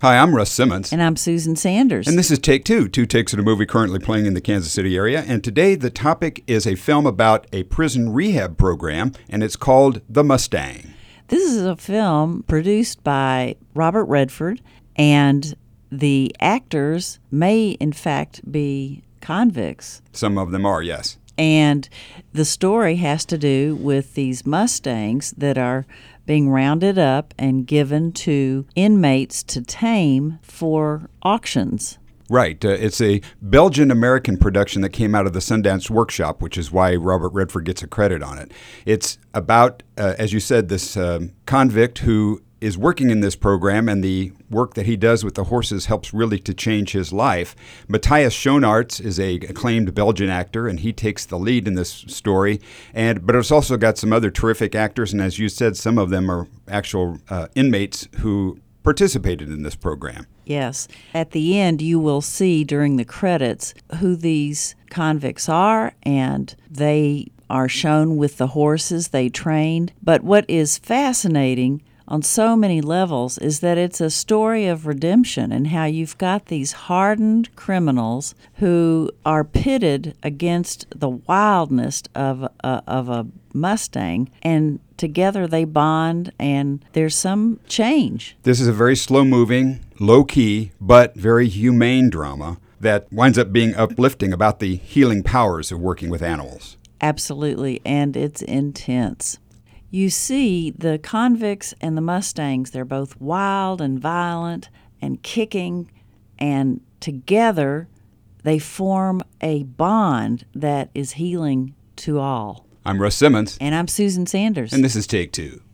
Hi, I'm Russ Simmons. And I'm Susan Sanders. And this is Take Two takes of a movie currently playing in the Kansas City area. And today the topic is a film about a prison rehab program, and it's called The Mustang. This is a film produced by Robert Redford, and the actors may in fact be convicts. Some of them are, yes. And the story has to do with these Mustangs that are being rounded up and given to inmates to tame for auctions. Right. It's a Belgian-American production that came out of the Sundance Workshop, which is why Robert Redford gets a credit on it. It's about, as you said, this convict who is working in this program, and the work that he does with the horses helps really to change his life. Matthias Schoenaerts is a acclaimed Belgian actor, and he takes the lead in this story. But it's also got some other terrific actors, and as you said, some of them are actual inmates who participated in this program. Yes. At the end, you will see during the credits who these convicts are, and they are shown with the horses they trained. But what is fascinating on so many levels is that it's a story of redemption and how you've got these hardened criminals who are pitted against the wildness of a Mustang, and together they bond, and there's some change. This is a very slow-moving, low-key, but very humane drama that winds up being uplifting about the healing powers of working with animals. Absolutely, and it's intense. You see the convicts and the Mustangs, they're both wild and violent and kicking, and together they form a bond that is healing to all. I'm Russ Simmons. And I'm Susan Sanders. And this is Take Two.